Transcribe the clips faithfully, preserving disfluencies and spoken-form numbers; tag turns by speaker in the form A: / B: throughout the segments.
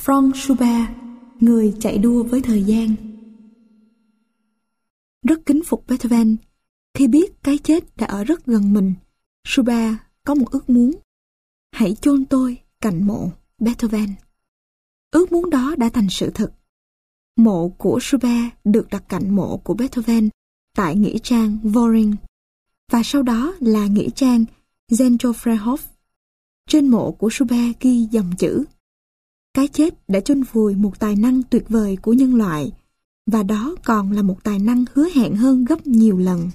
A: Franz Schubert, người chạy đua với thời gian. Rất kính phục Beethoven. Khi biết cái chết đã ở rất gần mình, Schubert có một ước muốn: hãy chôn tôi cạnh mộ Beethoven. Ước muốn đó đã thành sự thật. Mộ của Schubert được đặt cạnh mộ của Beethoven tại nghĩa trang Wohring, và sau đó là nghĩa trang Zentrofreihof. Trên mộ của Schubert ghi dòng chữ: cái chết đã chôn vùi một tài năng tuyệt vời của nhân loại, và đó còn là một tài năng hứa hẹn hơn gấp nhiều lần.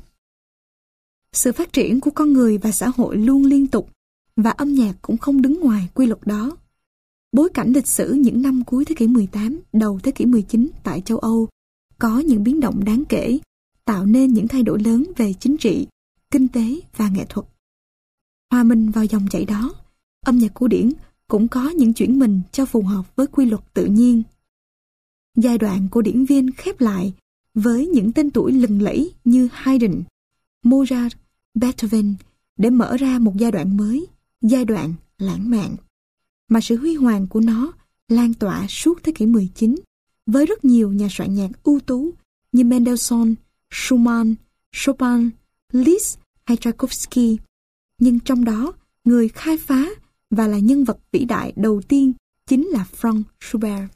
A: Sự phát triển của con người và xã hội luôn liên tục, và âm nhạc cũng không đứng ngoài quy luật đó. Bối cảnh lịch sử những năm cuối thế kỷ mười tám, đầu thế kỷ mười chín tại châu Âu có những biến động đáng kể, tạo nên những thay đổi lớn về chính trị, kinh tế và nghệ thuật. Hòa mình vào dòng chảy đó, âm nhạc cổ điển cũng có những chuyển mình cho phù hợp với quy luật tự nhiên. Giai đoạn cổ điển viên khép lại với những tên tuổi lừng lẫy như Haydn, Mozart, Beethoven để mở ra một giai đoạn mới, giai đoạn lãng mạn, mà sự huy hoàng của nó lan tỏa suốt thế kỷ mười chín với rất nhiều nhà soạn nhạc ưu tú như Mendelssohn, Schumann, Chopin, Liszt hay Tchaikovsky. Nhưng trong đó, người khai phá và là nhân vật vĩ đại đầu tiên chính là Franz Schubert.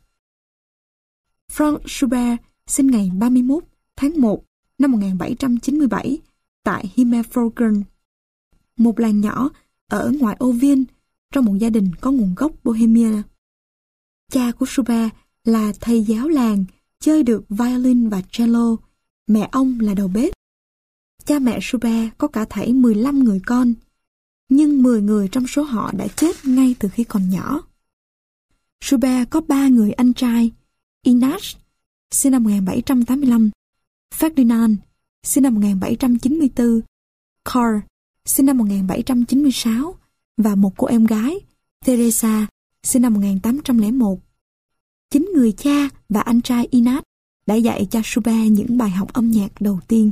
A: Franz Schubert sinh ngày ba mươi mốt tháng một năm một nghìn bảy trăm chín mươi bảy tại Himmelpforten, một làng nhỏ ở ngoại ô Viên, trong một gia đình có nguồn gốc Bohemia. Cha của Schubert là thầy giáo làng, chơi được violin và cello. Mẹ ông là đầu bếp. Cha mẹ Schubert có cả thảy mười lăm người con, nhưng mười người trong số họ đã chết ngay từ khi còn nhỏ. Schubert có ba người anh trai: Ignaz, sinh năm một nghìn bảy trăm tám mươi lăm, Ferdinand, sinh năm một nghìn bảy trăm chín mươi tư, Karl, sinh năm một nghìn bảy trăm chín mươi sáu, và một cô em gái, Teresa, sinh năm một nghìn tám trăm lẻ một. Chính người cha và anh trai Ignaz đã dạy cho Schubert những bài học âm nhạc đầu tiên.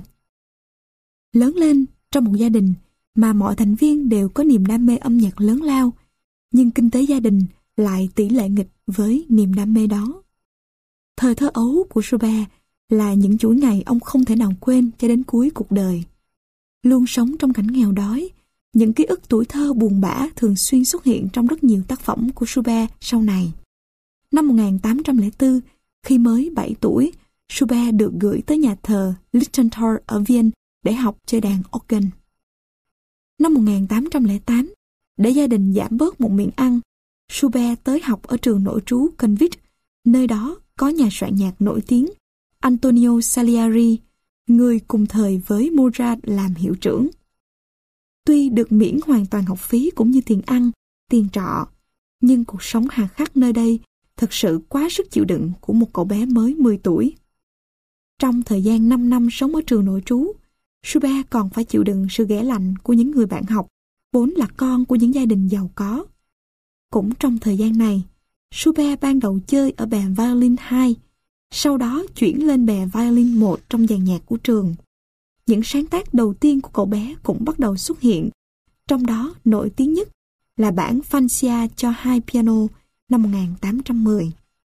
A: Lớn lên trong một gia đình mà mọi thành viên đều có niềm đam mê âm nhạc lớn lao, nhưng kinh tế gia đình lại tỷ lệ nghịch với niềm đam mê đó. Thời thơ ấu của Schubert là những chuỗi ngày ông không thể nào quên cho đến cuối cuộc đời. Luôn sống trong cảnh nghèo đói, những ký ức tuổi thơ buồn bã thường xuyên xuất hiện trong rất nhiều tác phẩm của Schubert sau này. Năm một nghìn tám trăm lẻ bốn, khi mới bảy tuổi, Schubert được gửi tới nhà thờ Lichtenthal ở Viên để học chơi đàn organ. Năm một nghìn tám trăm lẻ tám, để gia đình giảm bớt một miệng ăn, Schubert tới học ở trường nội trú Convict, nơi đó có nhà soạn nhạc nổi tiếng Antonio Salieri, người cùng thời với Mozart làm hiệu trưởng. Tuy được miễn hoàn toàn học phí cũng như tiền ăn, tiền trọ, nhưng cuộc sống hà khắc nơi đây thật sự quá sức chịu đựng của một cậu bé mới mười tuổi. Trong thời gian năm năm sống ở trường nội trú, Schubert còn phải chịu đựng sự ghẻ lạnh của những người bạn học, vốn là con của những gia đình giàu có. Cũng trong thời gian này, Schubert ban đầu chơi ở bè violin hai, sau đó chuyển lên bè violin một trong dàn nhạc của trường. Những sáng tác đầu tiên của cậu bé cũng bắt đầu xuất hiện, trong đó nổi tiếng nhất là bản Fantasia cho hai piano năm một nghìn tám trăm mười.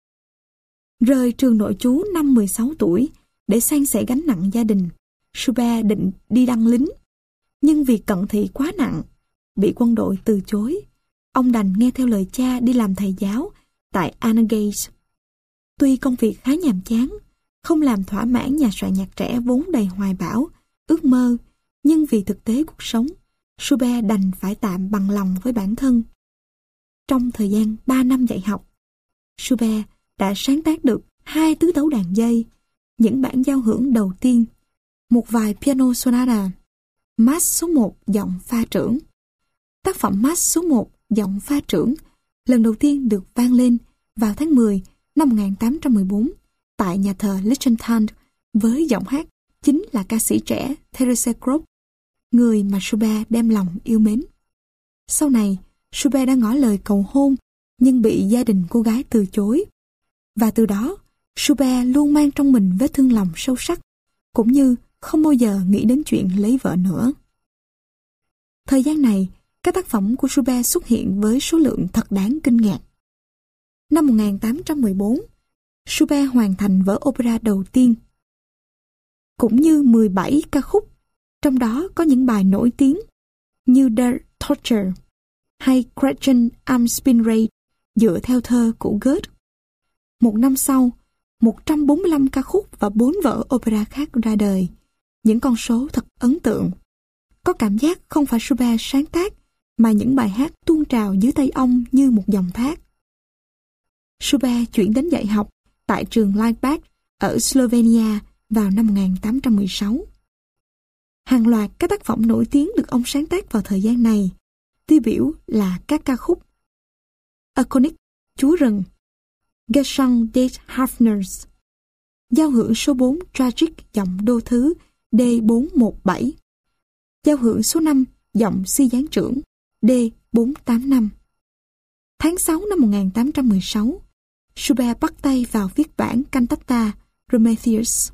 A: Rời trường nội trú năm mười sáu tuổi để san sẻ gánh nặng gia đình, Schubert định đi đăng lính, nhưng vì cận thị quá nặng, bị quân đội từ chối. Ông đành nghe theo lời cha đi làm thầy giáo tại Annegate. Tuy công việc khá nhàm chán, không làm thỏa mãn nhà soạn nhạc trẻ vốn đầy hoài bão, ước mơ, nhưng vì thực tế cuộc sống, Schubert đành phải tạm bằng lòng với bản thân. Trong thời gian ba năm dạy học, Schubert đã sáng tác được hai tứ tấu đàn dây, những bản giao hưởng đầu tiên, một vài piano sonata, Mass số một giọng pha trưởng. Tác phẩm Mass số một giọng pha trưởng lần đầu tiên được vang lên vào tháng mười năm một nghìn tám trăm mười bốn tại nhà thờ Lichtenthal với giọng hát chính là ca sĩ trẻ Therese Kropp, người mà Schubert đem lòng yêu mến. Sau này, Schubert đã ngỏ lời cầu hôn nhưng bị gia đình cô gái từ chối. Và từ đó, Schubert luôn mang trong mình vết thương lòng sâu sắc, cũng như không bao giờ nghĩ đến chuyện lấy vợ nữa. Thời gian này, các tác phẩm của Schubert xuất hiện với số lượng thật đáng kinh ngạc. Năm một nghìn tám trăm mười bốn, Schubert hoàn thành vở opera đầu tiên, cũng như mười bảy ca khúc, trong đó có những bài nổi tiếng như Der Torture hay Gretchen am Spinnrad dựa theo thơ của Goethe. Một năm sau, một trăm bốn mươi lăm ca khúc và bốn vở opera khác ra đời. Những con số thật ấn tượng. Có cảm giác không phải Schubert sáng tác, mà những bài hát tuôn trào dưới tay ông như một dòng thác. Schubert chuyển đến dạy học tại trường Leibach ở Slovenia vào năm một nghìn tám trăm mười sáu. Hàng loạt các tác phẩm nổi tiếng được ông sáng tác vào thời gian này, tiêu biểu là các ca khúc Erlkönig, Chúa Rừng, Gesang des Hafners, giao hưởng số bốn Tragic giọng đô thứ D bốn một bảy, giao hưởng số năm giọng si gián trưởng D bốn tám năm. Tháng sáu năm một nghìn tám trăm mười sáu, Schubert bắt tay vào viết bản cantata Prometheus.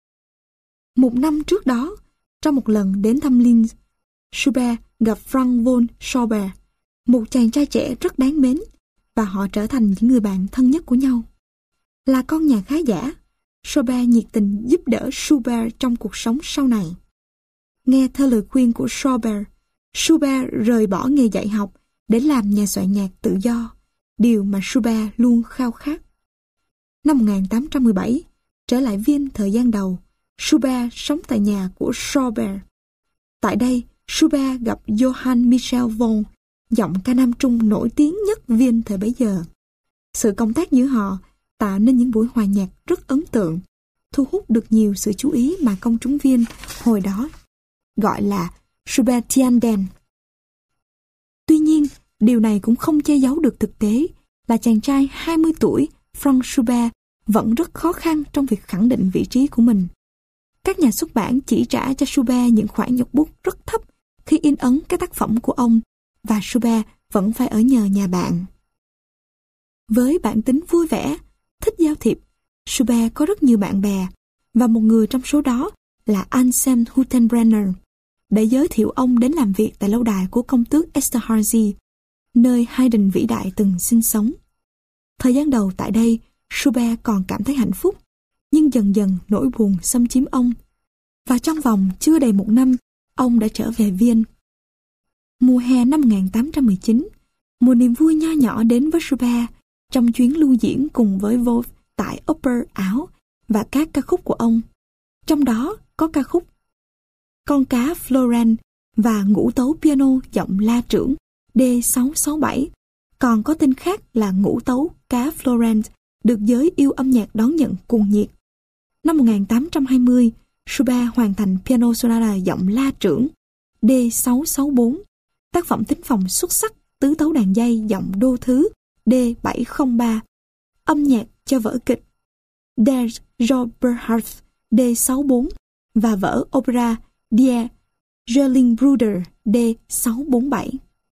A: Một năm trước đó, trong một lần đến thăm Linz, Schubert gặp Franz von Schubert, một chàng trai trẻ rất đáng mến, và họ trở thành những người bạn thân nhất của nhau. Là con nhà khá giả, Schubert nhiệt tình giúp đỡ Schubert trong cuộc sống sau này. Nghe theo lời khuyên của Schubert, Schubert rời bỏ nghề dạy học để làm nhà soạn nhạc tự do, điều mà Schubert luôn khao khát. Năm một nghìn tám trăm mười bảy, trở lại Viên thời gian đầu, Schubert sống tại nhà của Schubert. Tại đây, Schubert gặp Johann Michael von, giọng ca nam trung nổi tiếng nhất Viên thời bấy giờ. Sự công tác giữa họ tạo nên những buổi hòa nhạc rất ấn tượng, thu hút được nhiều sự chú ý mà công chúng Viên hồi đó gọi là Schubertianden. Tuy nhiên, điều này cũng không che giấu được thực tế là chàng trai hai mươi tuổi Franz Schubert vẫn rất khó khăn trong việc khẳng định vị trí của mình. Các nhà xuất bản chỉ trả cho Schubert những khoản nhục bút rất thấp khi in ấn các tác phẩm của ông, và Schubert vẫn phải ở nhờ nhà bạn. Với bản tính vui vẻ, thích giao thiệp, Schubert có rất nhiều bạn bè, và một người trong số đó là Anselm Hüttenbrenner, để giới thiệu ông đến làm việc tại lâu đài của công tước Esterházy, nơi Haydn vĩ đại từng sinh sống. Thời gian đầu tại đây, Schubert còn cảm thấy hạnh phúc, nhưng dần dần nỗi buồn xâm chiếm ông, và trong vòng chưa đầy một năm, ông đã trở về Viên. Mùa hè năm một nghìn tám trăm mười chín, một niềm vui nho nhỏ đến với Schubert trong chuyến lưu diễn cùng với Wolf tại Oper Áo và các ca khúc của ông. Trong đó có ca khúc Con cá Florence và ngũ tấu piano giọng la trưởng D sáu sáu bảy, còn có tên khác là ngũ tấu cá Florence, được giới yêu âm nhạc đón nhận cuồng nhiệt. Năm một nghìn tám trăm hai mươi, Schubert hoàn thành piano sonata giọng la trưởng D sáu sáu bốn, tác phẩm thính phòng xuất sắc tứ tấu đàn dây giọng đô thứ D bảy không ba, âm nhạc cho vở kịch Der Zauberhals D sáu bốn và vở opera Die Gerlingbrüder D sáu bốn bảy.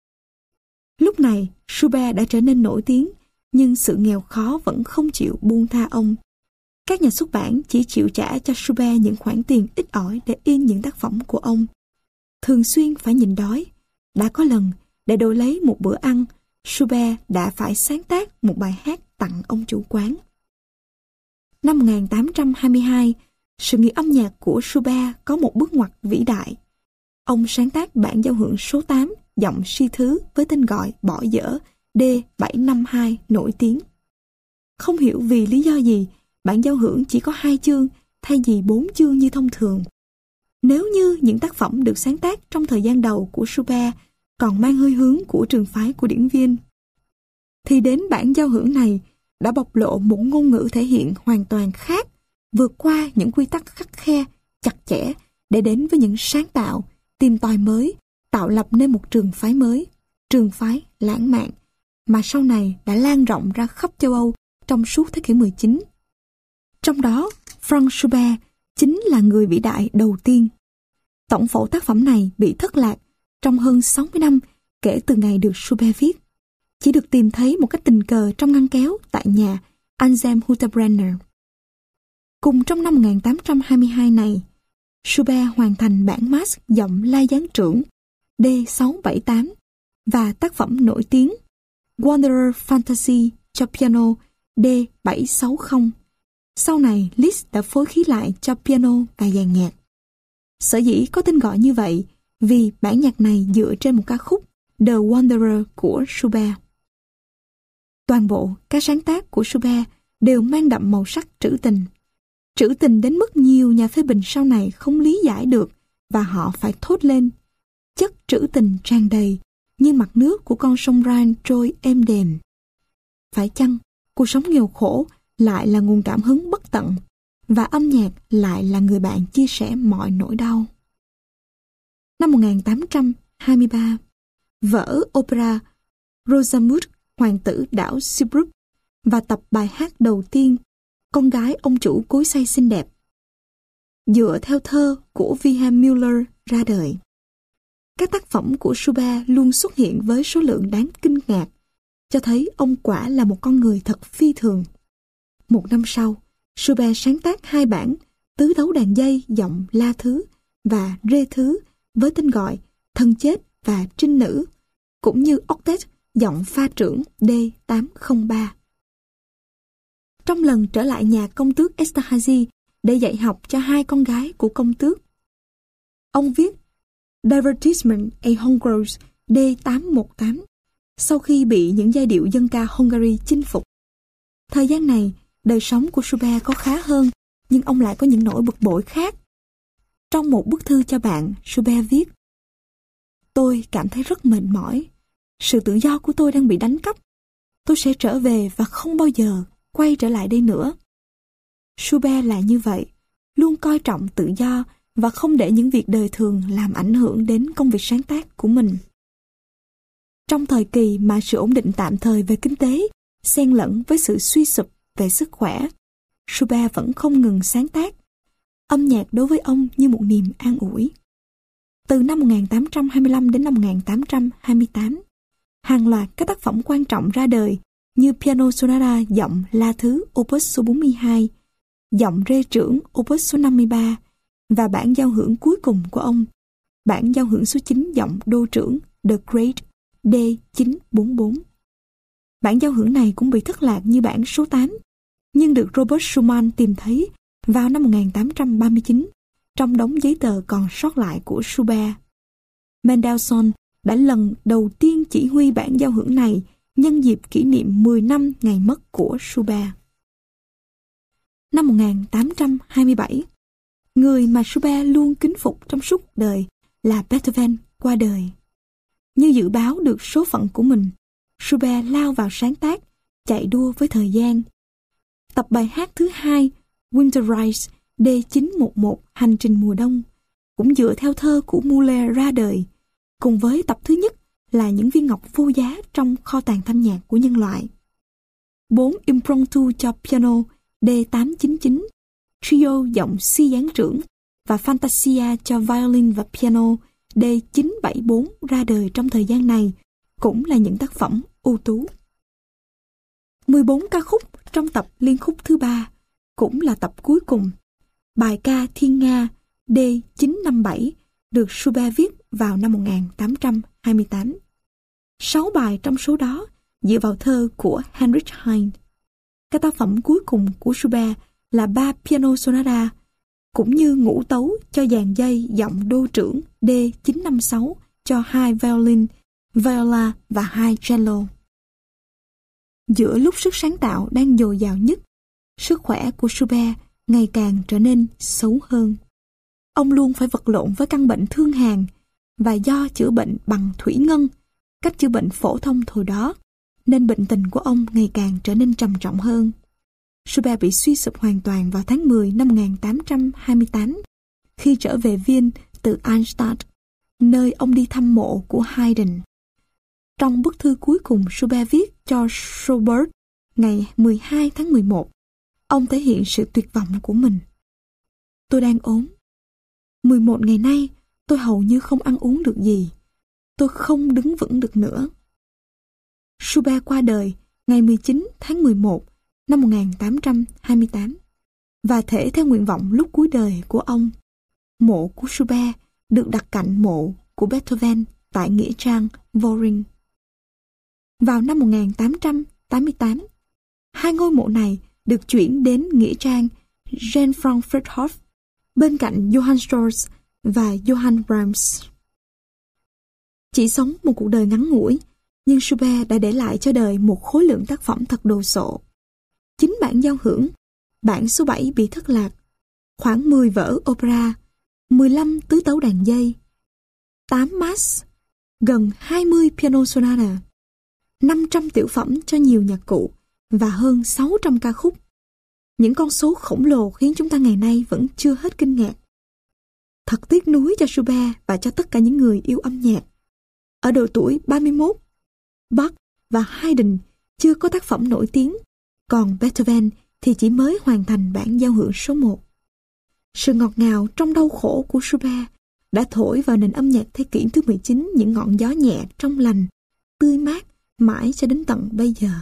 A: Lúc này, Schubert đã trở nên nổi tiếng, nhưng sự nghèo khó vẫn không chịu buông tha ông. Các nhà xuất bản chỉ chịu trả cho Schubert những khoản tiền ít ỏi để in những tác phẩm của ông. Thường xuyên phải nhịn đói. Đã có lần, để đổi lấy một bữa ăn, Schubert đã phải sáng tác một bài hát tặng ông chủ quán. Năm một nghìn tám trăm hai mươi hai, sự nghiệp âm nhạc của Schubert có một bước ngoặt vĩ đại. Ông sáng tác bản giao hưởng số tám giọng si thứ với tên gọi bỏ dở D bảy năm hai nổi tiếng. Không hiểu vì lý do gì, bản giao hưởng chỉ có hai chương thay vì bốn chương như thông thường. Nếu như những tác phẩm được sáng tác trong thời gian đầu của Schubert còn mang hơi hướng của trường phái của điển viên, thì đến bản giao hưởng này đã bộc lộ một ngôn ngữ thể hiện hoàn toàn khác, vượt qua những quy tắc khắt khe, chặt chẽ để đến với những sáng tạo, tìm tòi mới, tạo lập nên một trường phái mới, trường phái lãng mạn, mà sau này đã lan rộng ra khắp châu Âu trong suốt thế kỷ mười chín. Trong đó, Franz Schubert chính là người vĩ đại đầu tiên. Tổng phổ tác phẩm này bị thất lạc trong hơn sáu mươi năm kể từ ngày được Schubert viết, chỉ được tìm thấy một cách tình cờ trong ngăn kéo tại nhà Anselm Hüttenbrenner. Cùng trong năm một nghìn tám trăm hai mươi hai này, Schubert hoàn thành bản Mass giọng la gián trưởng D sáu bảy tám và tác phẩm nổi tiếng Wanderer Fantasy cho piano D bảy sáu không. Sau này, Liszt đã phối khí lại cho piano và dàn nhạc. Sở dĩ có tên gọi như vậy vì bản nhạc này dựa trên một ca khúc The Wanderer của Schubert. Toàn bộ các sáng tác của Schubert đều mang đậm màu sắc trữ tình. Trữ tình đến mức nhiều nhà phê bình sau này không lý giải được và họ phải thốt lên. Chất trữ tình tràn đầy như mặt nước của con sông Rhine trôi êm đềm. Phải chăng cuộc sống nghèo khổ lại là nguồn cảm hứng bất tận và âm nhạc lại là người bạn chia sẻ mọi nỗi đau? Năm một nghìn tám trăm hai mươi ba, vở opera Rosamunde, hoàng tử đảo Seabrooke và tập bài hát đầu tiên Con gái ông chủ cối xay xinh đẹp, dựa theo thơ của Wilhelm Müller ra đời. Các tác phẩm của Schubert luôn xuất hiện với số lượng đáng kinh ngạc, cho thấy ông quả là một con người thật phi thường. Một năm sau, Schubert sáng tác hai bản tứ tấu đàn dây giọng La thứ và Rê thứ với tên gọi Thân chết và Trinh nữ, cũng như octet giọng pha trưởng D tám không ba. Trong lần trở lại nhà công tước Esterhazy để dạy học cho hai con gái của công tước, ông viết Divertissement et Hongros D tám một tám sau khi bị những giai điệu dân ca Hungary chinh phục. Thời gian này, đời sống của Schubert có khá hơn, nhưng ông lại có những nỗi bực bội khác. Trong một bức thư cho bạn, Schubert viết: Tôi cảm thấy rất mệt mỏi. Sự tự do của tôi đang bị đánh cắp. Tôi sẽ trở về và không bao giờ quay trở lại đây nữa. Schubert là như vậy, luôn coi trọng tự do và không để những việc đời thường làm ảnh hưởng đến công việc sáng tác của mình. Trong thời kỳ mà sự ổn định tạm thời về kinh tế xen lẫn với sự suy sụp về sức khỏe, Schubert vẫn không ngừng sáng tác. Âm nhạc đối với ông như một niềm an ủi. Từ năm một nghìn tám trăm hai mươi lăm đến năm một nghìn tám trăm hai mươi tám, hàng loạt các tác phẩm quan trọng ra đời như Piano Sonata giọng La thứ Opus số bốn mươi hai, giọng Rê trưởng Opus số năm mươi ba và bản giao hưởng cuối cùng của ông, bản giao hưởng số chín giọng Đô trưởng The Great D chín bốn bốn. Bản giao hưởng này cũng bị thất lạc như bản số tám, nhưng được Robert Schumann tìm thấy vào năm một nghìn tám trăm ba mươi chín trong đống giấy tờ còn sót lại của Schubert. Mendelssohn đã lần đầu tiên chỉ huy bản giao hưởng này nhân dịp kỷ niệm mười năm ngày mất của Schubert. Năm một nghìn tám trăm hai mươi bảy, người mà Schubert luôn kính phục trong suốt cuộc đời là Beethoven qua đời. Như dự báo được số phận của mình, Schubert lao vào sáng tác, chạy đua với thời gian. Tập bài hát thứ hai, Winterreise D chín một một, Hành trình mùa đông, cũng dựa theo thơ của Müller ra đời, cùng với tập thứ nhất là Những viên ngọc vô giá trong kho tàng thanh nhạc của nhân loại. Bốn Impromptu cho piano D tám chín chín, trio giọng si gián trưởng và Fantasia cho violin và piano D chín bảy bốn ra đời trong thời gian này, cũng là những tác phẩm ưu tú. mười bốn ca khúc trong tập liên khúc thứ ba, cũng là tập cuối cùng, bài ca Thiên Nga D chín năm bảy được Schubert viết vào năm một nghìn tám trăm hai mươi tám. Sáu bài trong số đó dựa vào thơ của Heinrich Heine. Các tác phẩm cuối cùng của Schubert là ba piano sonata, cũng như ngũ tấu cho dàn dây giọng Đô trưởng D chín năm sáu cho hai violin, viola và hai cello. Giữa lúc sức sáng tạo đang dồi dào nhất, sức khỏe của Schubert ngày càng trở nên xấu hơn. Ông luôn phải vật lộn với căn bệnh thương hàn, và do chữa bệnh bằng thủy ngân, cách chữa bệnh phổ thông thời đó, nên bệnh tình của ông ngày càng trở nên trầm trọng hơn. Schubert bị suy sụp hoàn toàn vào tháng mười năm một nghìn tám trăm hai mươi tám, khi trở về Viên từ Arnstadt, nơi ông đi thăm mộ của Haydn. Trong bức thư cuối cùng Schubert viết cho Schubert ngày mười hai tháng mười một, ông thể hiện sự tuyệt vọng của mình. Tôi đang ốm. mười một ngày nay, tôi hầu như không ăn uống được gì. Tôi không đứng vững được nữa. Schubert qua đời ngày mười chín tháng mười một năm một nghìn tám trăm hai mươi tám, và thể theo nguyện vọng lúc cuối đời của ông. Mộ của Schubert được đặt cạnh mộ của Beethoven tại nghĩa trang Wohring. Vào năm một nghìn tám trăm tám mươi tám, Hai ngôi mộ này được chuyển đến nghĩa trang Jean Frank Friedhof bên cạnh Johann Strauss và Johann Brahms. Chỉ sống một cuộc đời ngắn ngủi, nhưng Schubert đã để lại cho đời một khối lượng tác phẩm thật đồ sộ. Chín bản giao hưởng, bản số bảy bị thất lạc, khoảng mười vở opera, mười lăm tứ tấu đàn dây, tám mass, gần hai mươi piano sonata, năm trăm tiểu phẩm cho nhiều nhạc cụ và hơn sáu trăm ca khúc. Những con số khổng lồ khiến chúng ta ngày nay vẫn chưa hết kinh ngạc. Thật tiếc nuối cho Schubert và cho tất cả những người yêu âm nhạc. Ở độ tuổi ba mươi mốt, Bach và Haydn chưa có tác phẩm nổi tiếng, còn Beethoven thì chỉ mới hoàn thành bản giao hưởng số một. Sự ngọt ngào trong đau khổ của Schubert đã thổi vào nền âm nhạc thế kỷ thứ mười chín những ngọn gió nhẹ trong lành, tươi mát mãi cho đến tận bây giờ.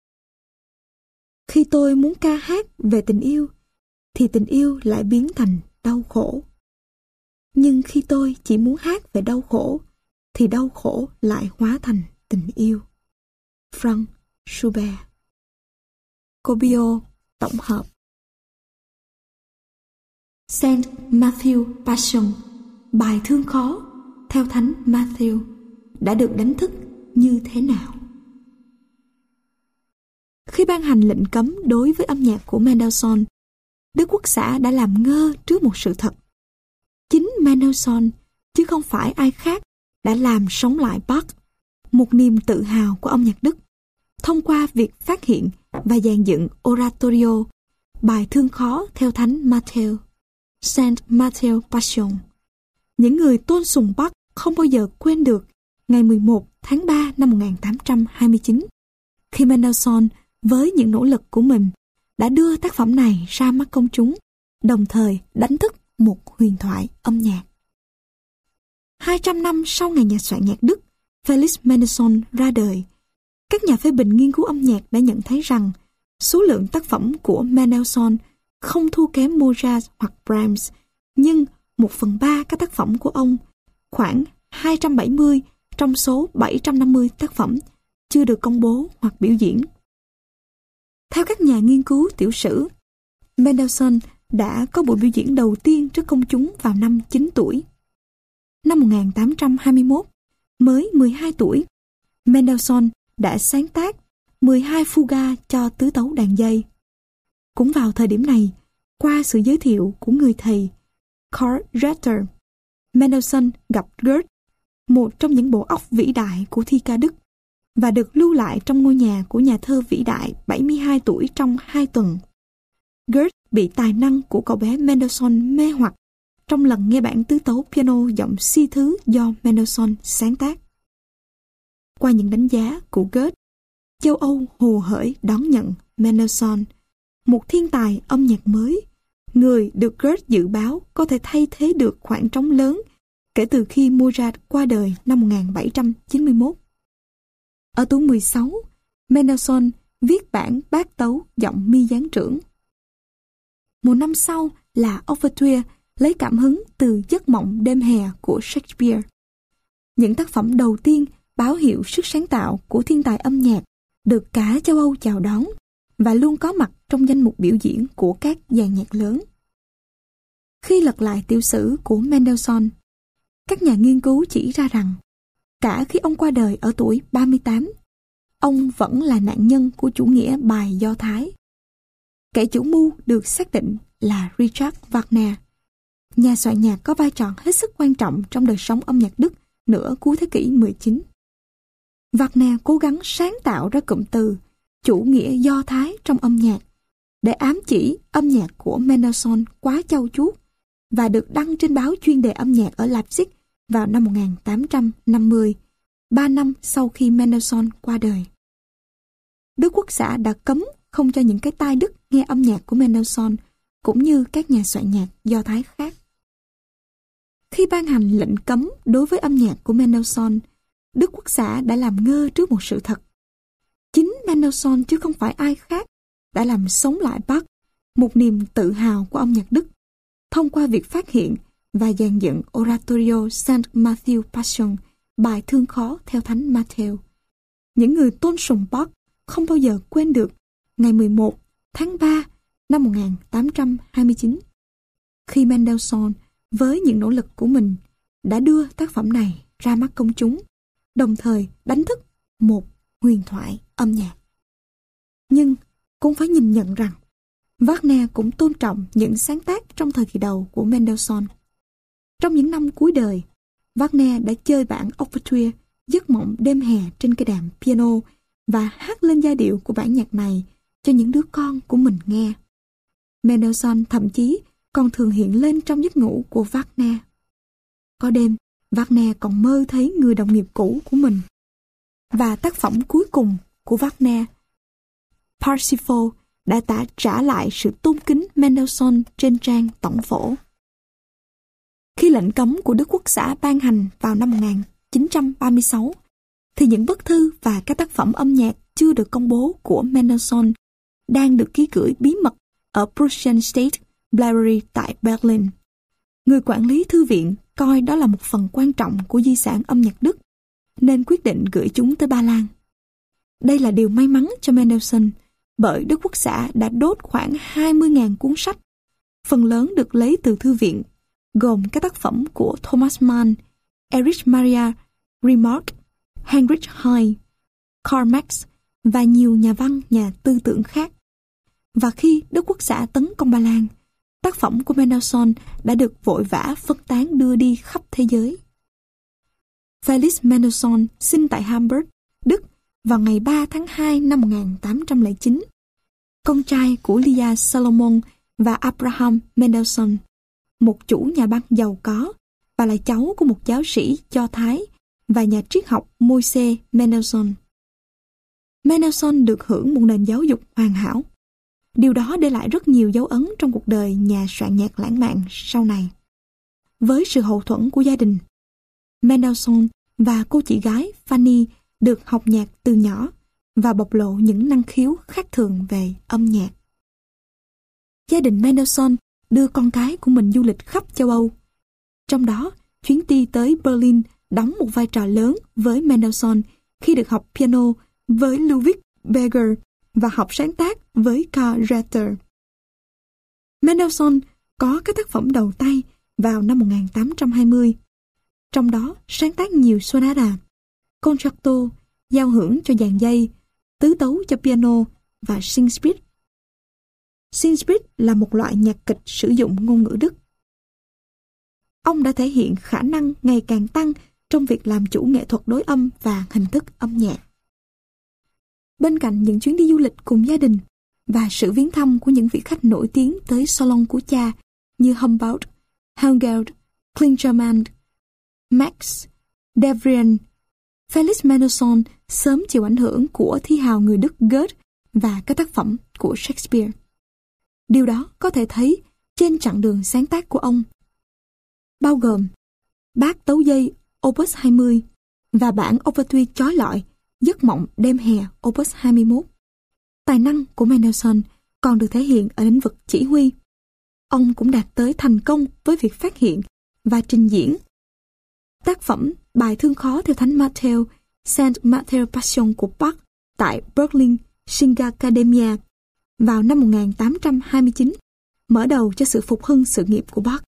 A: Khi tôi muốn ca hát về tình yêu, thì tình yêu lại biến thành đau khổ. Nhưng khi tôi chỉ muốn hát về đau khổ, thì đau khổ lại hóa thành tình yêu. Franz Schubert. Copio tổng hợp. Saint Matthew Passion, bài thương khó theo Thánh Matthew, đã được đánh thức như thế nào? Khi ban hành lệnh cấm đối với âm nhạc của Mendelssohn, Đức Quốc xã đã làm ngơ trước một sự thật. Chính Mendelssohn, chứ không phải ai khác, đã làm sống lại Bach, một niềm tự hào của âm nhạc Đức, thông qua việc phát hiện và dàn dựng Oratorio, bài thương khó theo Thánh Matthew, Saint Matthew Passion. Những người tôn sùng Bach không bao giờ quên được ngày mười một tháng ba năm một nghìn tám trăm hai mươi chín, khi Mendelssohn với những nỗ lực của mình đã đưa tác phẩm này ra mắt công chúng, đồng thời đánh thức một huyền thoại âm nhạc. hai trăm năm sau ngày nhà soạn nhạc Đức Felix Mendelssohn ra đời, các nhà phê bình nghiên cứu âm nhạc đã nhận thấy rằng số lượng tác phẩm của Mendelssohn không thua kém Mozart hoặc Brahms, nhưng một phần ba các tác phẩm của ông, khoảng hai trăm bảy mươi trong số bảy trăm năm mươi tác phẩm, chưa được công bố hoặc biểu diễn. Theo các nhà nghiên cứu tiểu sử, Mendelssohn đã có buổi biểu diễn đầu tiên trước công chúng vào năm chín tuổi. Năm một nghìn tám trăm hai mươi mốt, mới mười hai tuổi, Mendelssohn đã sáng tác mười hai fuga cho tứ tấu đàn dây. Cũng vào thời điểm này, qua sự giới thiệu của người thầy Karl Ritter, Mendelssohn gặp Goethe, một trong những bộ óc vĩ đại của thi ca Đức, và được lưu lại trong ngôi nhà của nhà thơ vĩ đại bảy mươi hai tuổi trong hai tuần. Goethe bị tài năng của cậu bé Mendelssohn mê hoặc trong lần nghe bản tứ tấu piano giọng si thứ do Mendelssohn sáng tác. Qua những đánh giá của Goethe, châu Âu hồ hởi đón nhận Mendelssohn, một thiên tài âm nhạc mới, người được Goethe dự báo có thể thay thế được khoảng trống lớn kể từ khi Mozart qua đời năm một nghìn bảy trăm chín mươi mốt. Ở tuổi mười sáu, Mendelssohn viết bản bát tấu giọng mi gián trưởng. Một năm sau là Overture lấy cảm hứng từ Giấc mộng đêm hè của Shakespeare. Những tác phẩm đầu tiên báo hiệu sức sáng tạo của thiên tài âm nhạc được cả châu Âu chào đón và luôn có mặt trong danh mục biểu diễn của các dàn nhạc lớn. Khi lật lại tiểu sử của Mendelssohn, các nhà nghiên cứu chỉ ra rằng cả khi ông qua đời ở tuổi ba mươi tám, ông vẫn là nạn nhân của chủ nghĩa bài Do Thái. Kẻ chủ mưu được xác định là Richard Wagner, nhà soạn nhạc có vai trò hết sức quan trọng trong đời sống âm nhạc Đức nửa cuối thế kỷ mười chín. Wagner cố gắng sáng tạo ra cụm từ chủ nghĩa Do Thái trong âm nhạc để ám chỉ âm nhạc của Mendelssohn quá chau chuốt, và được đăng trên báo chuyên đề âm nhạc ở Leipzig vào năm một nghìn tám trăm năm mươi, ba năm sau khi Mendelssohn qua đời. Đức Quốc xã đã cấm không cho những cái tai Đức nghe âm nhạc của Mendelssohn, cũng như các nhà soạn nhạc Do Thái khác. Khi ban hành lệnh cấm đối với âm nhạc của Mendelssohn, Đức Quốc xã đã làm ngơ trước một sự thật. Chính Mendelssohn chứ không phải ai khác đã làm sống lại Bach, một niềm tự hào của âm nhạc Đức, thông qua việc phát hiện và dàn dựng Oratorio Saint Matthew Passion, bài thương khó theo Thánh Matthew. Những người tôn sùng Bach không bao giờ quên được ngày mười một tháng ba năm một nghìn tám trăm hai mươi chín, khi Mendelssohn với những nỗ lực của mình đã đưa tác phẩm này ra mắt công chúng, đồng thời đánh thức một huyền thoại âm nhạc. Nhưng cũng phải nhìn nhận rằng Wagner cũng tôn trọng những sáng tác trong thời kỳ đầu của Mendelssohn. Trong những năm cuối đời, Wagner đã chơi bản Overture Giấc mộng đêm hè trên cây đàn piano và hát lên giai điệu của bản nhạc này cho những đứa con của mình nghe. Mendelssohn thậm chí còn thường hiện lên trong giấc ngủ của Wagner. Có đêm, Wagner còn mơ thấy người đồng nghiệp cũ của mình. Và tác phẩm cuối cùng của Wagner, Parsifal, đã tả trả lại sự tôn kính Mendelssohn trên trang tổng phổ. Khi lệnh cấm của Đức Quốc xã ban hành vào năm một nghìn chín trăm ba mươi sáu, thì những bức thư và các tác phẩm âm nhạc chưa được công bố của Mendelssohn đang được ký gửi bí mật ở Prussian State Library tại Berlin. Người quản lý thư viện coi đó là một phần quan trọng của di sản âm nhạc Đức, nên quyết định gửi chúng tới Ba Lan. Đây là điều may mắn cho Mendelssohn, bởi Đức Quốc xã đã đốt khoảng hai mươi nghìn cuốn sách, phần lớn được lấy từ thư viện, gồm các tác phẩm của Thomas Mann, Erich Maria Remarque, Heinrich Heine, Karl Marx và nhiều nhà văn, nhà tư tưởng khác. Và khi Đức Quốc xã tấn công Ba Lan, tác phẩm của Mendelssohn đã được vội vã phân tán đưa đi khắp thế giới. Felix Mendelssohn sinh tại Hamburg, Đức vào ngày ba tháng hai năm một nghìn tám trăm lẻ chín, con trai của Lia Salomon và Abraham Mendelssohn, một chủ nhà băng giàu có và là cháu của một giáo sĩ Do Thái và nhà triết học Moise Mendelssohn. Mendelssohn được hưởng một nền giáo dục hoàn hảo. Điều đó để lại rất nhiều dấu ấn trong cuộc đời nhà soạn nhạc lãng mạn sau này. Với sự hậu thuẫn của gia đình, Mendelssohn và cô chị gái Fanny được học nhạc từ nhỏ và bộc lộ những năng khiếu khác thường về âm nhạc. Gia đình Mendelssohn đưa con cái của mình du lịch khắp châu Âu. Trong đó, chuyến đi tới Berlin đóng một vai trò lớn với Mendelssohn khi được học piano với Ludwig Berger và học sáng tác với Karl Ritter. Mendelssohn có các tác phẩm đầu tay vào năm một nghìn tám trăm hai mươi, trong đó sáng tác nhiều sonata, concerto, giao hưởng cho dàn dây, tứ tấu cho piano và Singspiel. Singspiel là một loại nhạc kịch sử dụng ngôn ngữ Đức. Ông đã thể hiện khả năng ngày càng tăng trong việc làm chủ nghệ thuật đối âm và hình thức âm nhạc. Bên cạnh những chuyến đi du lịch cùng gia đình và sự viếng thăm của những vị khách nổi tiếng tới salon của cha như Humboldt, Helmgeld, Klingerman, Max, Devrient, Felix Mendelssohn sớm chịu ảnh hưởng của thi hào người Đức Goethe và các tác phẩm của Shakespeare. Điều đó có thể thấy trên chặng đường sáng tác của ông, bao gồm bát tấu dây Opus hai mươi và bản Overture chói lọi Giấc mộng đêm hè Opus hai mươi mốt. Tài năng của Mendelssohn còn được thể hiện ở lĩnh vực chỉ huy. Ông cũng đạt tới thành công với việc phát hiện và trình diễn tác phẩm Bài thương khó theo Thánh Matthew, Saint Matthew Passion của Bach tại Berlin Singakademia vào năm một nghìn tám trăm hai mươi chín, mở đầu cho sự phục hưng sự nghiệp của Bach.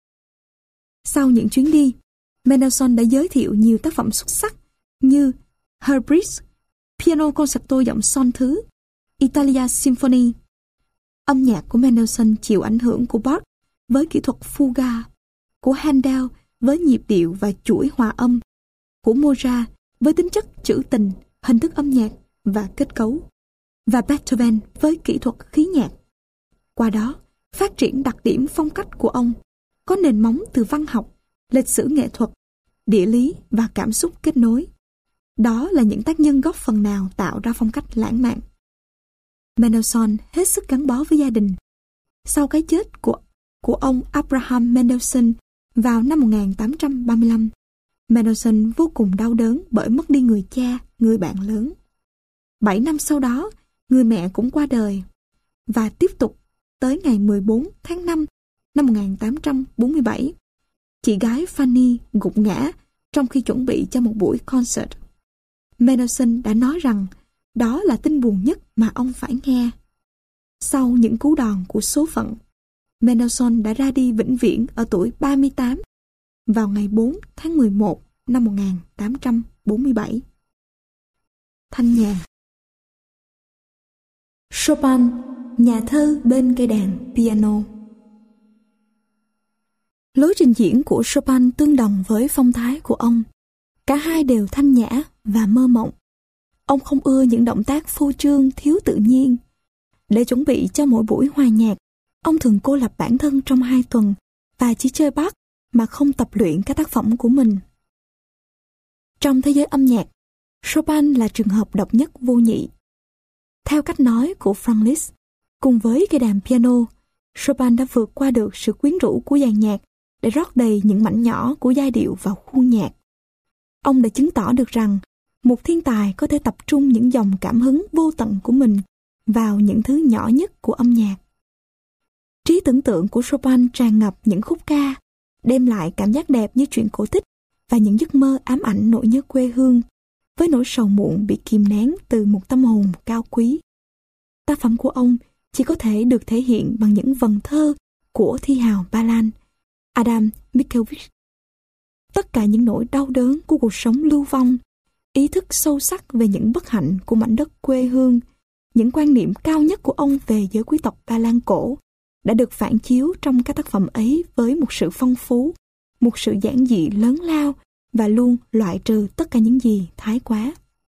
A: Sau những chuyến đi, Mendelssohn đã giới thiệu nhiều tác phẩm xuất sắc như Herbst, piano concerto giọng son thứ, Italia Symphony. Âm nhạc của Mendelssohn chịu ảnh hưởng của Bach với kỹ thuật fuga, của Handel với nhịp điệu và chuỗi hòa âm, của Mozart với tính chất trữ tình, hình thức âm nhạc và kết cấu, và Beethoven với kỹ thuật khí nhạc. Qua đó, phát triển đặc điểm phong cách của ông, có nền móng từ văn học, lịch sử nghệ thuật, địa lý và cảm xúc kết nối. Đó là những tác nhân góp phần nào tạo ra phong cách lãng mạn. Mendelssohn hết sức gắn bó với gia đình. Sau cái chết của, của ông Abraham Mendelssohn vào năm một nghìn tám trăm ba mươi lăm, Mendelssohn vô cùng đau đớn bởi mất đi người cha, người bạn lớn. Bảy năm sau đó, người mẹ cũng qua đời. Và tiếp tục tới ngày mười bốn tháng năm năm một nghìn tám trăm bốn mươi bảy, chị gái Fanny gục ngã trong khi chuẩn bị cho một buổi concert. Mendelssohn đã nói rằng đó là tin buồn nhất mà ông phải nghe. Sau những cú đòn của số phận, Mendelssohn đã ra đi vĩnh viễn ở tuổi ba mươi tám vào ngày bốn tháng mười một năm một nghìn tám trăm bốn mươi bảy. Thanh nhàn. Chopin, nhà thơ bên cây đàn piano. Lối trình diễn của Chopin tương đồng với phong thái của ông. Cả hai đều thanh nhã và mơ mộng. Ông không ưa những động tác phô trương thiếu tự nhiên. Để chuẩn bị cho mỗi buổi hòa nhạc, ông thường cô lập bản thân trong hai tuần và chỉ chơi Bach mà không tập luyện các tác phẩm của mình. Trong thế giới âm nhạc, Chopin là trường hợp độc nhất vô nhị. Theo cách nói của Franz Liszt, cùng với cây đàn piano, Chopin đã vượt qua được sự quyến rũ của dàn nhạc để rót đầy những mảnh nhỏ của giai điệu vào khuôn nhạc. Ông đã chứng tỏ được rằng một thiên tài có thể tập trung những dòng cảm hứng vô tận của mình vào những thứ nhỏ nhất của âm nhạc. Trí tưởng tượng của Chopin tràn ngập những khúc ca, đem lại cảm giác đẹp như truyện cổ tích và những giấc mơ ám ảnh nỗi nhớ quê hương, với nỗi sầu muộn bị kìm nén từ một tâm hồn cao quý. Tác phẩm của ông chỉ có thể được thể hiện bằng những vần thơ của thi hào Ba Lan, Adam Mickiewicz. Tất cả những nỗi đau đớn của cuộc sống lưu vong, ý thức sâu sắc về những bất hạnh của mảnh đất quê hương, những quan niệm cao nhất của ông về giới quý tộc Ba Lan cổ đã được phản chiếu trong các tác phẩm ấy với một sự phong phú, một sự giản dị lớn lao và luôn loại trừ tất cả những gì thái quá.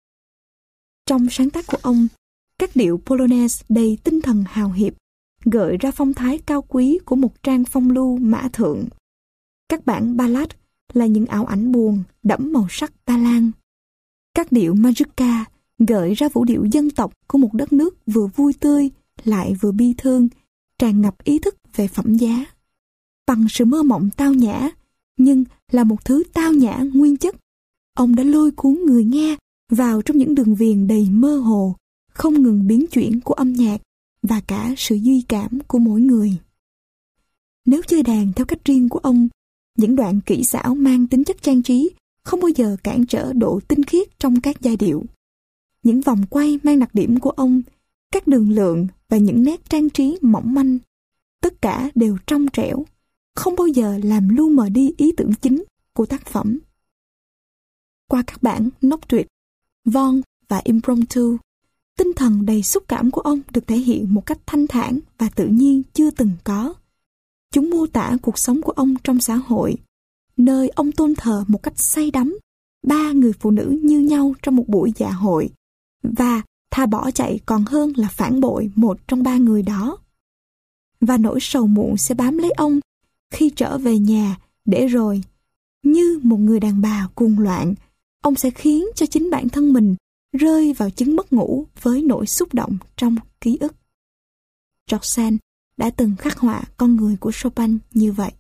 A: Trong sáng tác của ông, các điệu Polonaise đầy tinh thần hào hiệp gợi ra phong thái cao quý của một trang phong lưu mã thượng. Các bản ballad là những ảo ảnh buồn đẫm màu sắc Ba Lan. Các điệu Mazurka gợi ra vũ điệu dân tộc của một đất nước vừa vui tươi lại vừa bi thương, tràn ngập ý thức về phẩm giá. Bằng sự mơ mộng tao nhã, nhưng là một thứ tao nhã nguyên chất, ông đã lôi cuốn người nghe vào trong những đường viền đầy mơ hồ, không ngừng biến chuyển của âm nhạc và cả sự duy cảm của mỗi người. Nếu chơi đàn theo cách riêng của ông, những đoạn kỹ xảo mang tính chất trang trí không bao giờ cản trở độ tinh khiết trong các giai điệu. Những vòng quay mang đặc điểm của ông, các đường lượn và những nét trang trí mỏng manh, tất cả đều trong trẻo, không bao giờ làm lu mờ đi ý tưởng chính của tác phẩm. Qua các bản Nocturne, Von và Impromptu, tinh thần đầy xúc cảm của ông được thể hiện một cách thanh thản và tự nhiên chưa từng có. Chúng mô tả cuộc sống của ông trong xã hội, nơi ông tôn thờ một cách say đắm ba người phụ nữ như nhau trong một buổi dạ hội, và thà bỏ chạy còn hơn là phản bội một trong ba người đó. Và nỗi sầu muộn sẽ bám lấy ông khi trở về nhà, để rồi, như một người đàn bà cuồng loạn, ông sẽ khiến cho chính bản thân mình rơi vào chứng mất ngủ với nỗi xúc động trong ký ức. George Sand đã từng khắc họa con người của Chopin như vậy.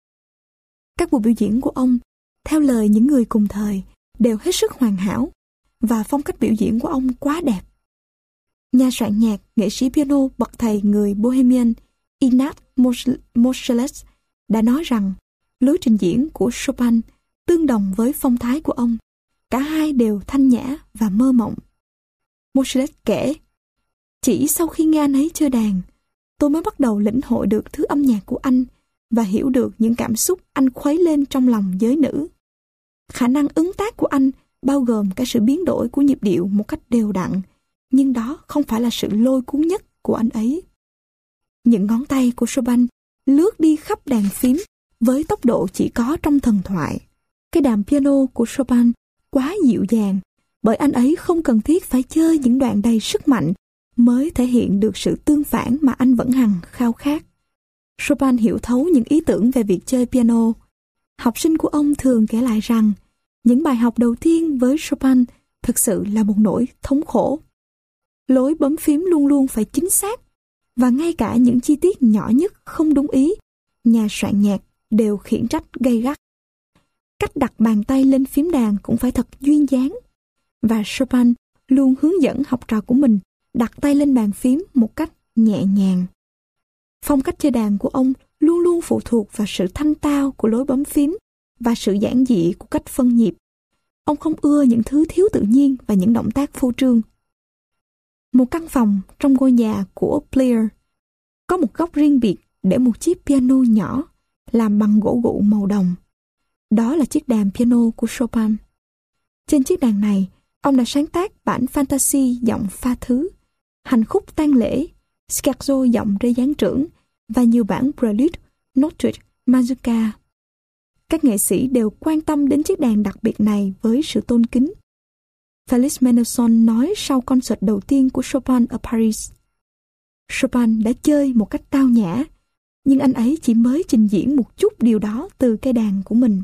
A: Các buổi biểu diễn của ông, theo lời những người cùng thời, đều hết sức hoàn hảo, và phong cách biểu diễn của ông quá đẹp. Nhà soạn nhạc, nghệ sĩ piano bậc thầy người Bohemian Ignaz Moscheles đã nói rằng lối trình diễn của Chopin tương đồng với phong thái của ông. Cả hai đều thanh nhã và mơ mộng. Moscheles kể, chỉ sau khi nghe anh ấy chơi đàn, tôi mới bắt đầu lĩnh hội được thứ âm nhạc của anh và hiểu được những cảm xúc anh khuấy lên trong lòng giới nữ. Khả năng ứng tác của anh bao gồm cả sự biến đổi của nhịp điệu một cách đều đặn, nhưng đó không phải là sự lôi cuốn nhất của anh ấy. Những ngón tay của Chopin lướt đi khắp đàn phím với tốc độ chỉ có trong thần thoại. Cái đàn piano của Chopin quá dịu dàng, bởi anh ấy không cần thiết phải chơi những đoạn đầy sức mạnh mới thể hiện được sự tương phản mà anh vẫn hằng khao khát. Chopin hiểu thấu những ý tưởng về việc chơi piano. Học sinh của ông thường kể lại rằng những bài học đầu tiên với Chopin thực sự là một nỗi thống khổ. Lối bấm phím luôn luôn phải chính xác, và ngay cả những chi tiết nhỏ nhất không đúng ý, nhà soạn nhạc đều khiển trách gay gắt. Cách đặt bàn tay lên phím đàn cũng phải thật duyên dáng, và Chopin luôn hướng dẫn học trò của mình đặt tay lên bàn phím một cách nhẹ nhàng. Phong cách chơi đàn của ông luôn luôn phụ thuộc vào sự thanh tao của lối bấm phím và sự giản dị của cách phân nhịp. Ông không ưa những thứ thiếu tự nhiên và những động tác phô trương. Một căn phòng trong ngôi nhà của Blair có một góc riêng biệt để một chiếc piano nhỏ làm bằng gỗ gụ màu đồng. Đó là chiếc đàn piano của Chopin. Trên chiếc đàn này, ông đã sáng tác bản fantasy giọng pha thứ, hành khúc tang lễ, scherzo giọng rê giáng trưởng và nhiều bản prelude, nocturne, mazurka. Các nghệ sĩ đều quan tâm đến chiếc đàn đặc biệt này với sự tôn kính. Felix Mendelssohn nói sau concert đầu tiên của Chopin ở Paris: Chopin đã chơi một cách tao nhã, nhưng anh ấy chỉ mới trình diễn một chút điều đó từ cây đàn của mình.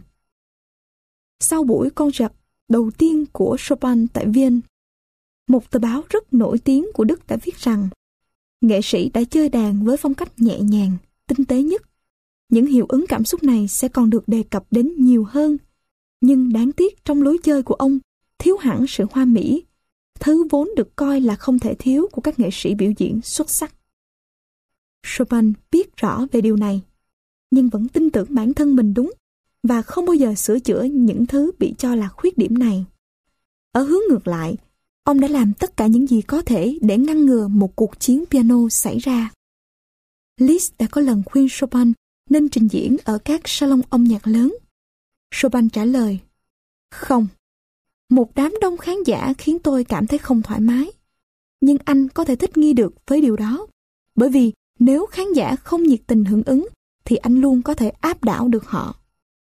A: Sau buổi concert đầu tiên của Chopin tại Vienne, một tờ báo rất nổi tiếng của Đức đã viết rằng nghệ sĩ đã chơi đàn với phong cách nhẹ nhàng, tinh tế nhất. Những hiệu ứng cảm xúc này sẽ còn được đề cập đến nhiều hơn, nhưng đáng tiếc trong lối chơi của ông thiếu hẳn sự hoa mỹ, thứ vốn được coi là không thể thiếu của các nghệ sĩ biểu diễn xuất sắc. Chopin biết rõ về điều này, nhưng vẫn tin tưởng bản thân mình đúng và không bao giờ sửa chữa những thứ bị cho là khuyết điểm này. Ở hướng ngược lại, ông đã làm tất cả những gì có thể để ngăn ngừa một cuộc chiến piano xảy ra. Liszt đã có lần khuyên Chopin nên trình diễn ở các salon âm nhạc lớn. Chopin trả lời: Không, một đám đông khán giả khiến tôi cảm thấy không thoải mái. Nhưng anh có thể thích nghi được với điều đó, bởi vì nếu khán giả không nhiệt tình hưởng ứng thì anh luôn có thể áp đảo được họ.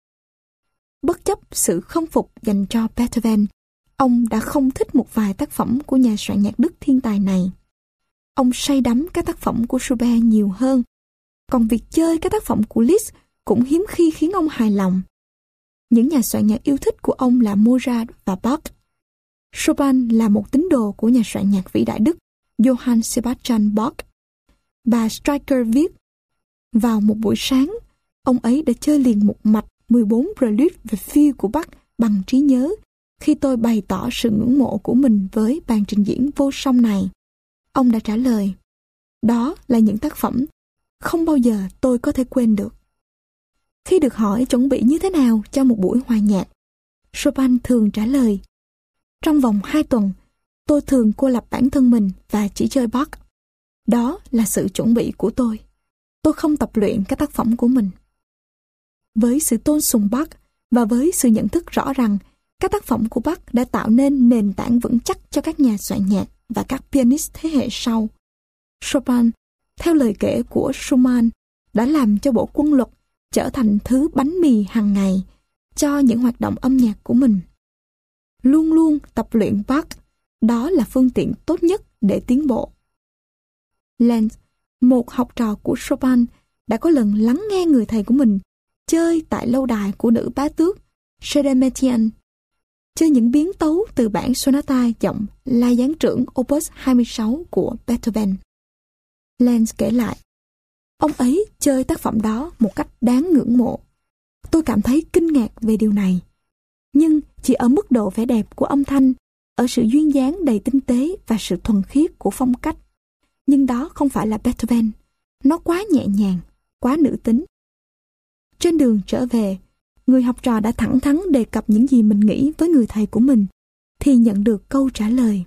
A: Bất chấp sự khâm phục dành cho Beethoven, ông đã không thích một vài tác phẩm của nhà soạn nhạc Đức thiên tài này. Ông say đắm các tác phẩm của Schubert nhiều hơn, còn việc chơi các tác phẩm của Liszt cũng hiếm khi khiến ông hài lòng. Những nhà soạn nhạc yêu thích của ông là Mozart và Bach. Chopin là một tín đồ của nhà soạn nhạc vĩ đại Đức Johann Sebastian Bach. Bà Streicher viết: Vào một buổi sáng, ông ấy đã chơi liền một mạch mười bốn prelude về Phil của Bach bằng trí nhớ khi tôi bày tỏ sự ngưỡng mộ của mình với bàn trình diễn vô song này. Ông đã trả lời: Đó là những tác phẩm không bao giờ tôi có thể quên được. Khi được hỏi chuẩn bị như thế nào cho một buổi hòa nhạc, Chopin thường trả lời: Trong vòng hai tuần, tôi thường cô lập bản thân mình và chỉ chơi Bach. Đó là sự chuẩn bị của tôi. Tôi không tập luyện các tác phẩm của mình. Với sự tôn sùng Bach và với sự nhận thức rõ rằng các tác phẩm của Bach đã tạo nên nền tảng vững chắc cho các nhà soạn nhạc và các pianist thế hệ sau, Chopin, theo lời kể của Schumann, đã làm cho bộ quân luật trở thành thứ bánh mì hàng ngày cho những hoạt động âm nhạc của mình. Luôn luôn tập luyện Bach, đó là phương tiện tốt nhất để tiến bộ. Lenz, một học trò của Chopin, đã có lần lắng nghe người thầy của mình chơi tại lâu đài của nữ bá tước Sheremetyen, chơi những biến tấu từ bản sonata giọng la giáng trưởng Opus hai mươi sáu của Beethoven. Lenz kể lại: Ông ấy chơi tác phẩm đó một cách đáng ngưỡng mộ. Tôi cảm thấy kinh ngạc về điều này. Nhưng chỉ ở mức độ vẻ đẹp của âm thanh, ở sự duyên dáng đầy tinh tế và sự thuần khiết của phong cách. Nhưng đó không phải là Beethoven. Nó quá nhẹ nhàng, quá nữ tính. Trên đường trở về, người học trò đã thẳng thắn đề cập những gì mình nghĩ với người thầy của mình, thì nhận được câu trả lời: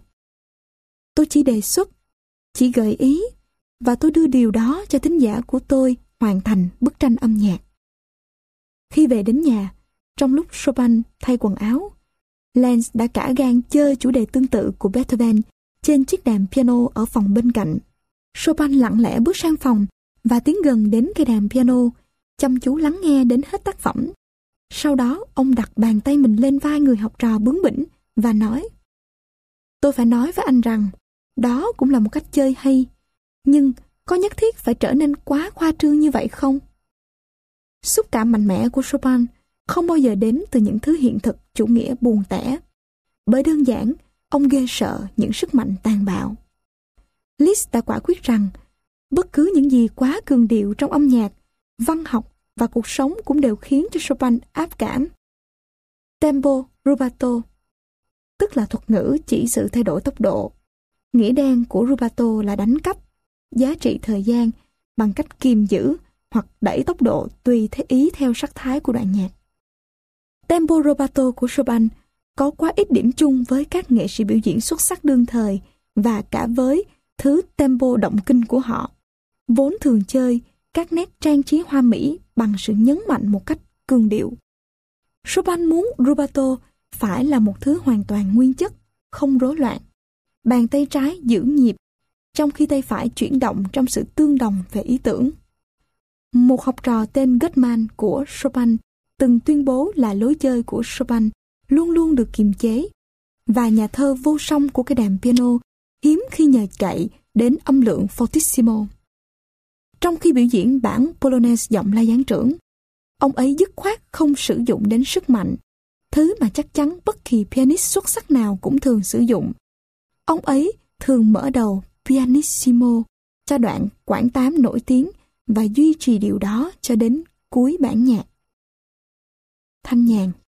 A: Tôi chỉ đề xuất, chỉ gợi ý, và tôi đưa điều đó cho thính giả của tôi hoàn thành bức tranh âm nhạc. Khi về đến nhà, trong lúc Chopin thay quần áo, Lenz đã cả gan chơi chủ đề tương tự của Beethoven trên chiếc đàn piano ở phòng bên cạnh. Chopin lặng lẽ bước sang phòng và tiến gần đến cây đàn piano, chăm chú lắng nghe đến hết tác phẩm. Sau đó, ông đặt bàn tay mình lên vai người học trò bướng bỉnh và nói: Tôi phải nói với anh rằng, đó cũng là một cách chơi hay, nhưng có nhất thiết phải trở nên quá khoa trương như vậy không? Xúc cảm mạnh mẽ của Chopin không bao giờ đến từ những thứ hiện thực chủ nghĩa buồn tẻ, bởi đơn giản, ông ghê sợ những sức mạnh tàn bạo. Liszt đã quả quyết rằng, bất cứ những gì quá cường điệu trong âm nhạc, văn học và cuộc sống cũng đều khiến cho Chopin áp cảm. Tempo rubato, tức là thuật ngữ chỉ sự thay đổi tốc độ. Nghĩa đen của rubato là đánh cách, giá trị thời gian bằng cách kiềm giữ hoặc đẩy tốc độ tùy theo ý theo sắc thái của đoạn nhạc. Tempo rubato của Chopin có quá ít điểm chung với các nghệ sĩ biểu diễn xuất sắc đương thời và cả với thứ tempo động kinh của họ, vốn thường chơi các nét trang trí hoa mỹ bằng sự nhấn mạnh một cách cương điệu. Chopin muốn rubato phải là một thứ hoàn toàn nguyên chất, không rối loạn. Bàn tay trái giữ nhịp, trong khi tay phải chuyển động trong sự tương đồng về ý tưởng. Một học trò tên Gottman của Chopin từng tuyên bố là lối chơi của Chopin luôn luôn được kiềm chế, và nhà thơ vô song của cái đàn piano hiếm khi nhờ cậy đến âm lượng fortissimo. Trong khi biểu diễn bản Polonaise giọng la gián trưởng, ông ấy dứt khoát không sử dụng đến sức mạnh, thứ mà chắc chắn bất kỳ pianist xuất sắc nào cũng thường sử dụng. Ông ấy thường mở đầu pianissimo cho đoạn quãng tám nổi tiếng và duy trì điều đó cho đến cuối bản nhạc. Thanh nhàn